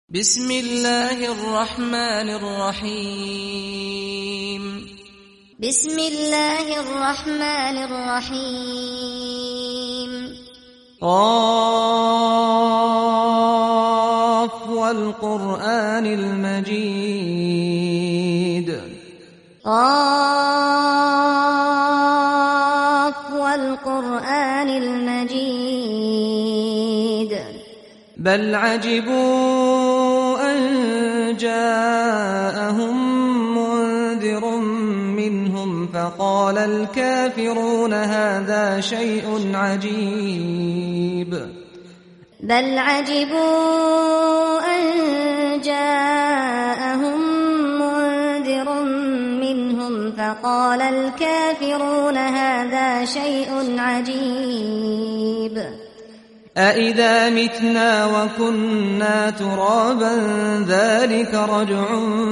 بسم الله الرحمن الرحيم بسم الله الرحمن الرحيم قاف والقرآن المجيد قاف والقرآن المجيد بل عجبوا أن جاءهم منذر منهم فقال الكافرون هذا شيء عجيب بل عجبوا أن جاءهم منذر منهم فقال الكافرون هذا شيء عجيب أإذا متنا وكنا ترابا ذلك رجع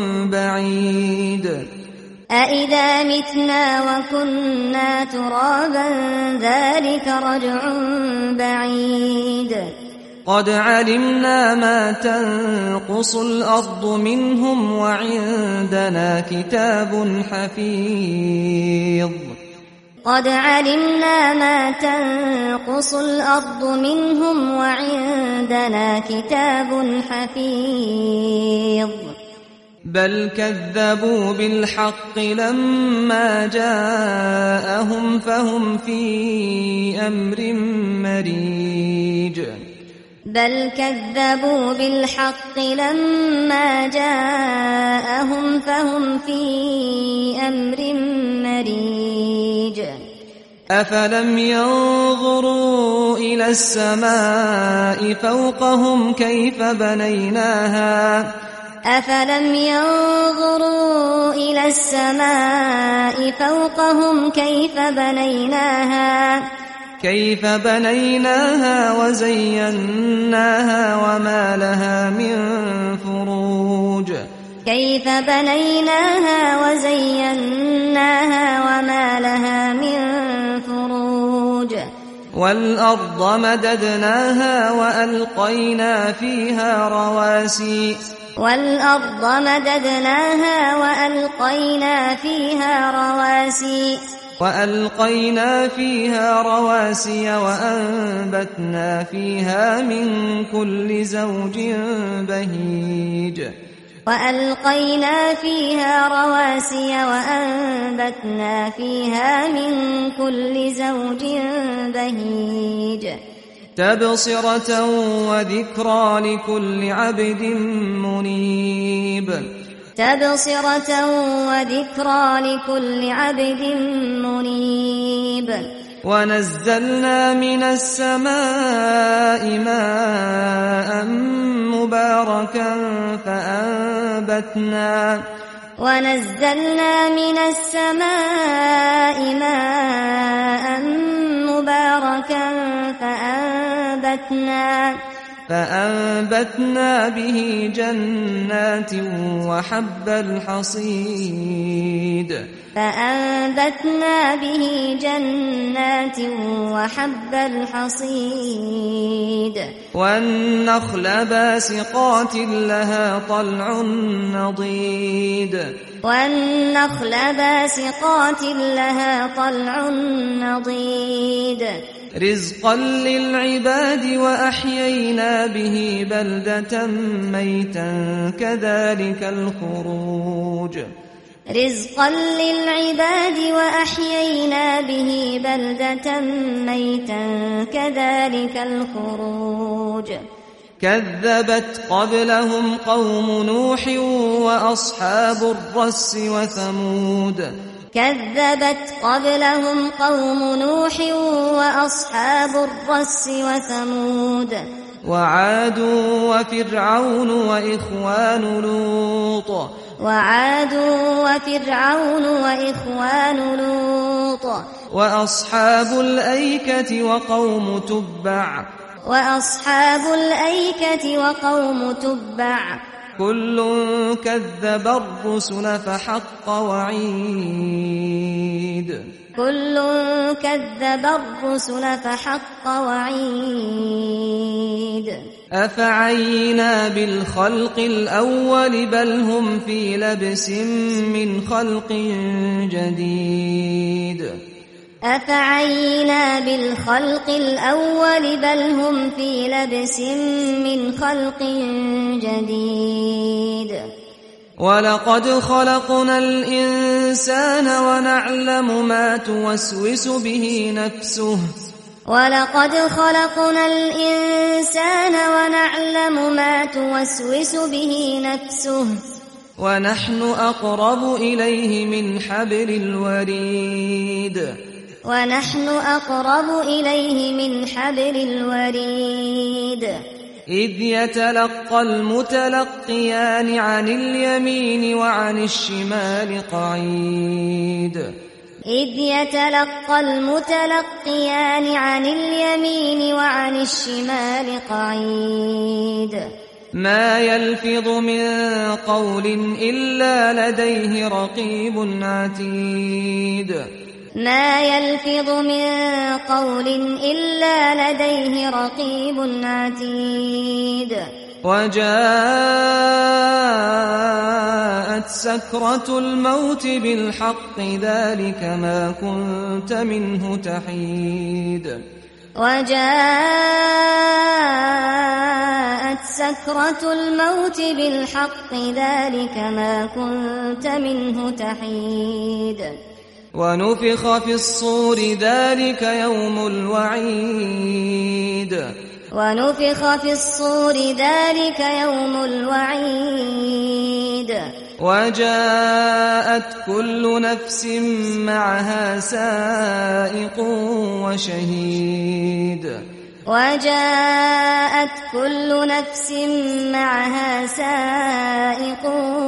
بعيد أإذا متنا وكنا ترابا ذلك رجع بعيد قد علمنا ما تنقص الأرض منهم وعندنا كتاب حفيظ قد علمنا ما تنقص الأرض منهم وعندنا كتاب حفيظ بل كذبوا بالحق لما جاءهم فهم في أمر مريج بل كذبوا بالحق لما جاءهم فهم في أمر مريج أفلم ينظروا إلى السماء فوقهم كيف بنيناها أفلم ينظروا إلى السماء فوقهم كيف بنيناها وزيناها وما لها من فروج كيف بنيناها وزيناها وما لها من فروج والأرض مددناها وألقينا فيها رواسي وألقينا فيها رواسي وأنبتنا فيها من كل زوج بهيج تبصرة وذكرى لكل عبد منيب ونزلنا من السماء ماء مباركا فأنبتنا به جنات وحب الحصيد والنخل باسقات لها طلع نضيد رزقا للعباد وأحيينا به بلدة ميتا كذلك الخروج كذبت قبلهم قوم نوح وأصحاب الرس وثمود وعاد وفرعون وإخوان لوط وأصحاب الأيكة وقوم تبع كل كذب الرسل فحق وعيد أفعينا بالخلق الأول بل هم في لبس من خلق جديد أفعينا بالخلق الأول بل هم في لبس من خلق جديد ولقد خلقنا الإنسان ونعلم ما توسوس به نفسه ولقد خلقنا الإنسان ونعلم ما توسوس به نفسه ونحن أقرب إليه من حبل الوريد ونحن أقرب إليه من حبل الوريد إذ يتلقى المتلقيان عن اليمين وعن الشمال قعيد إذ يتلقى المتلقيان عن اليمين وعن الشمال قعيد ما يلفظ من قول إلا لديه رقيب عتيد ما يلفظ من قول إلا لديه رقيب عتيد وجاءت سكرة الموت بالحق ذلك ما كنت منه تحيد وجاءت سكرة الموت بالحق ذلك ما كنت منه تحيد ونفخ في الصور ذلك يوم الوعيد ونفخ في الصور ذلك يوم الوعيد وجاءت كل نفس معها سائق وشهيد وجاءت كل نفس معها سائق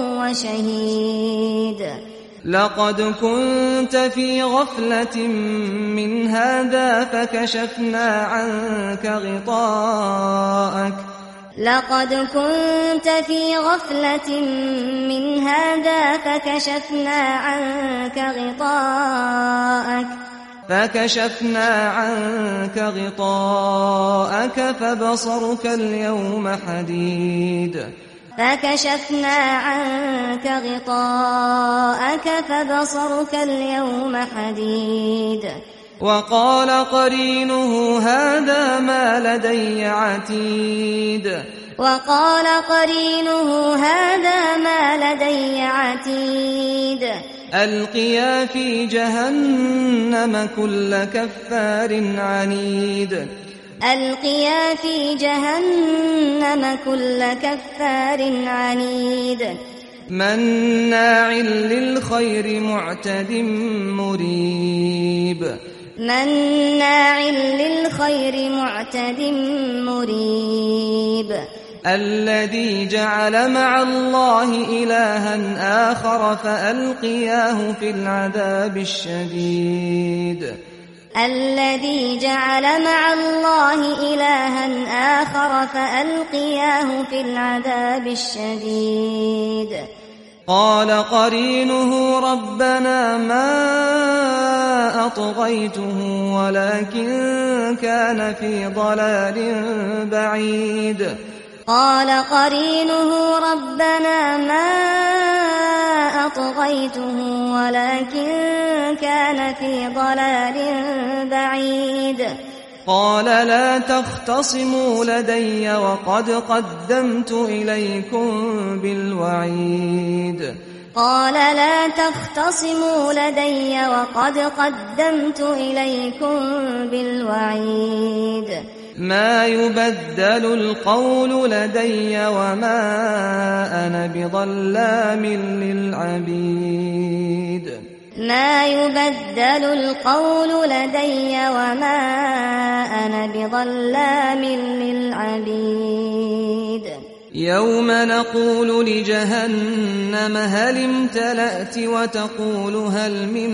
وشهيد لقد كنت في غفلة من هذا فكشفنا عنك غطاءك لقد كنت في غفلة من هذا فكشفنا عنك غطاءك فبصرك اليوم حديد فكشفنا عنك غطاءك فبصرك اليوم حديد وقال قرينه هذا ما لدي عتيد وقال قرينه هذا ما لدي عتيد ألقيا في جهنم كل كفار عنيد ألقيا في جهنم كل كفار عنيد مناع للخير معتد مريب مناع للخير معتد مريب الذي جعل مع الله إلها آخر فألقياه في العذاب الشديد الذي جعل مع الله إلها آخر فألقياه في العذاب الشديد قال قرينه ربنا ما أطغيته ولكن كان في ضلال بعيد قال قرينه ربنا ما أطغيته ولكن كان في ضلال بعيد قال لا تختصموا لدي وقد قدمت إليكم بالوعيد قال لا تختصموا لدي وقد قدمت إليكم بالوعيد ما يبدل القول لدي وما أنا بظلام للعبيد ما يبدل القول لدي وما أنا بظلام للعبيد يوم نقول لجهنم هل امتلأت وتقول هل من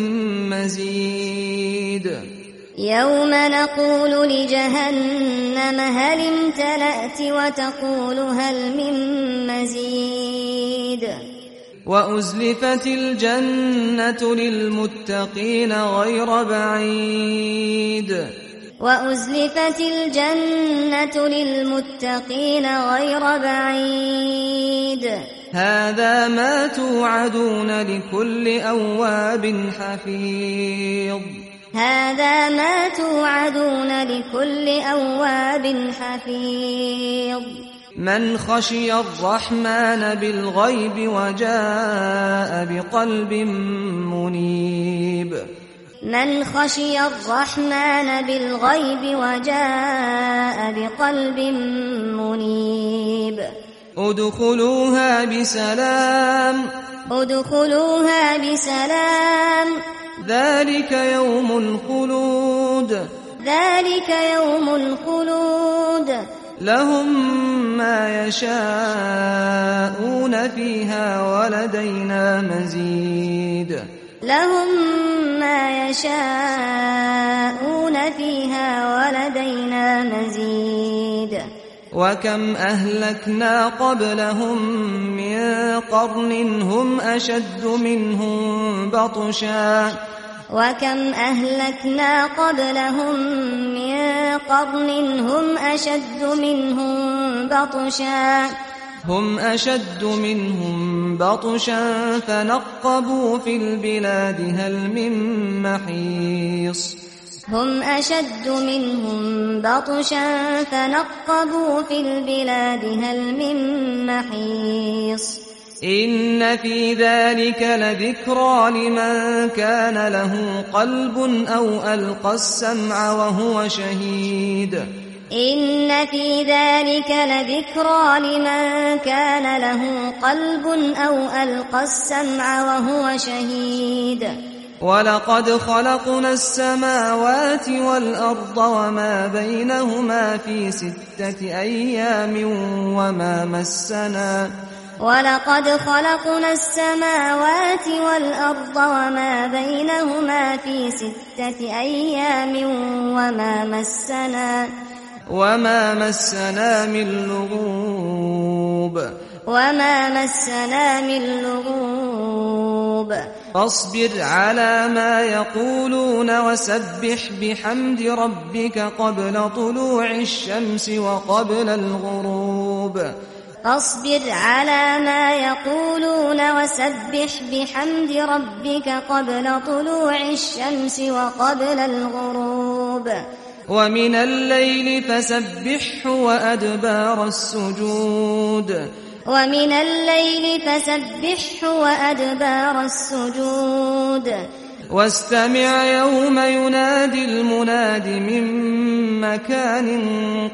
مزيد يوم نقول لجهنم هل امتلأت وتقول هل من مزيد وأزلفت الجنة للمتقين غير بعيد وأزلفت الجنة للمتقين غير بعيد هذا ما توعدون لكل أواب حفيظ هذا ما توعدون لكل أواب حفيظ من خشي الرحمن بالغيب وجاء بقلب منيب من خشي الرحمن بالغيب وجاء بقلب منيب ادخلوها بسلام ذلك يوم الخلود لهم ما يشاءون فيها ولدينا مزيد وكم أهلكنا قبلهم من قرن هم أشد منهم بطشا فنقبوا في البلاد هل من محيص إن في ذلك لذكرى لمن كان له قلب أو ألقى السمع وهو شهيد إن في ذلك لذكرى لمن كان له قلب أو ألقى السمع وهو شهيد ولقد خلقنا السماوات والأرض وما بينهما في 6 أيام وما مسنا ولقد خلقنا السماوات والأرض وما بينهما في 6 أيام وما مسنا من لغوب فاصبر على ما يقولون وسبح بحمد ربك قبل طلوع الشمس وقبل الغروب فاصبر على ما يقولون وسبح بحمد ربك قبل طلوع الشمس وقبل الغروب ومن الليل فسبحه وأدبار السجود واستمع يوم ينادي المناد من مكان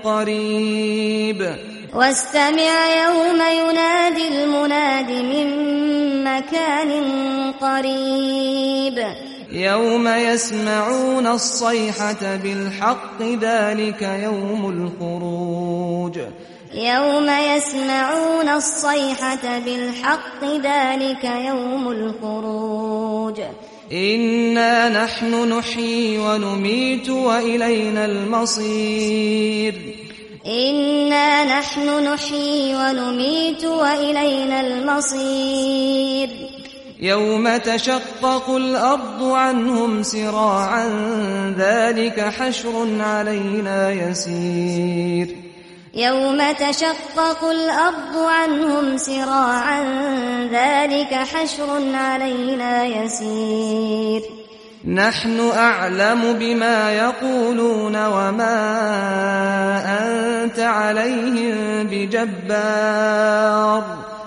قريب يوم يسمعون الصيحة بالحق ذلك يوم الخروج إنا نحن نحيي ونميت وإلينا المصير يوم تشقق الأرض عنهم سراعا ذلك حشر علينا يسير نحن أعلم بما يقولون وما أنت عليهم بجبار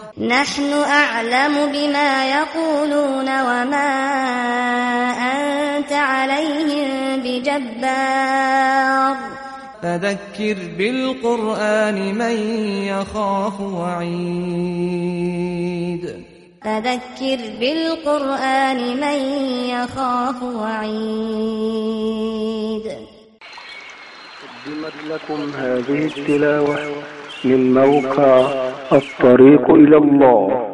فذكر بالقرآن من يخاف وعيد قدمت لكم هذه التلاوة من موقع الطريق إلى الله.